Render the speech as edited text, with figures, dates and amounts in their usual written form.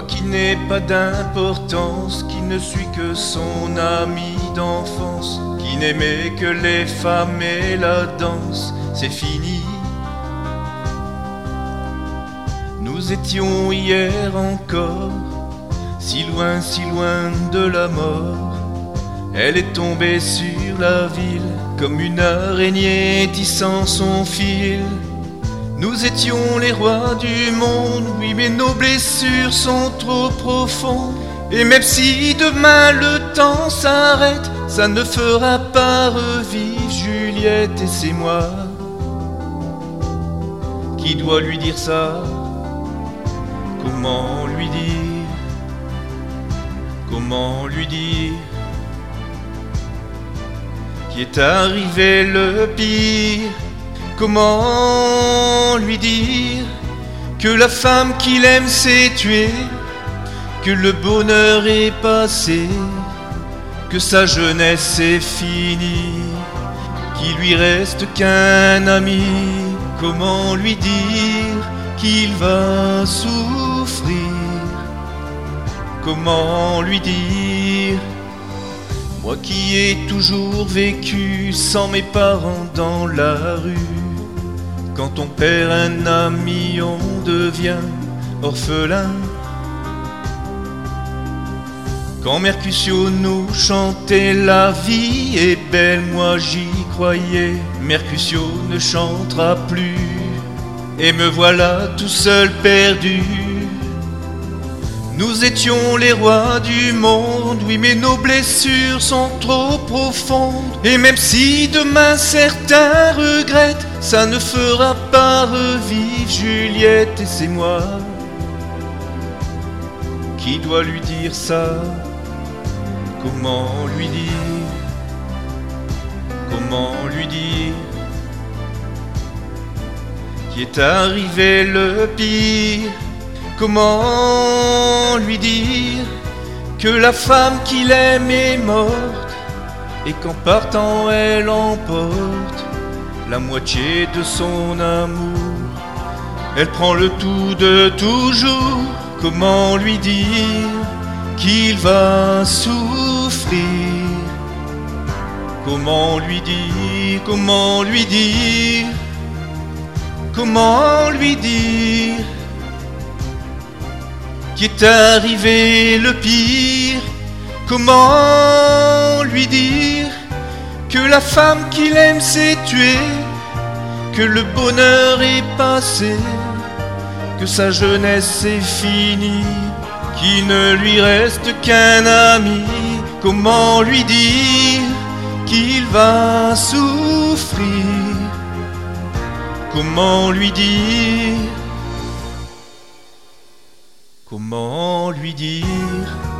Moi qui n'ai pas d'importance, qui ne suis que son ami d'enfance, qui n'aimait que les femmes et la danse, c'est fini. Nous étions hier encore si loin de la mort. Elle est tombée sur la ville comme une araignée tissant son fil. Nous étions les rois du monde, oui, mais nos blessures sont trop profondes. Et même si demain le temps s'arrête, ça ne fera pas revivre Juliette. Et c'est moi qui dois lui dire ça. Comment lui dire? Comment lui dire qu'est arrivé le pire? Comment lui dire que la femme qu'il aime s'est tuée, que le bonheur est passé, que sa jeunesse est finie, qu'il lui reste qu'un ami? Comment lui dire qu'il va souffrir? Comment lui dire? Moi qui ai toujours vécu sans mes parents dans la rue. Quand on perd un ami, on devient orphelin. Quand Mercutio nous chantait la vie est belle, moi j'y croyais. Mercutio ne chantera plus, et me voilà tout seul perdu. Nous étions les rois du monde, oui, mais nos blessures sont trop profondes. Et même si demain certains regrettent, ça ne fera pas revivre Juliette. Et c'est moi qui dois lui dire ça. Comment lui dire? Comment lui dire qu'est arrivé le pire? Comment lui dire que la femme qu'il aime est morte, et qu'en partant elle emporte la moitié de son amour? Elle prend le tout de toujours. Comment lui dire qu'il va souffrir? Comment lui dire? Comment lui dire? Comment lui dire qu'est arrivé le pire? Comment lui dire que la femme qu'il aime s'est tuée, que le bonheur est passé, que sa jeunesse est finie, qu'il ne lui reste qu'un ami? Comment lui dire qu'il va souffrir? Comment lui dire? Comment lui dire?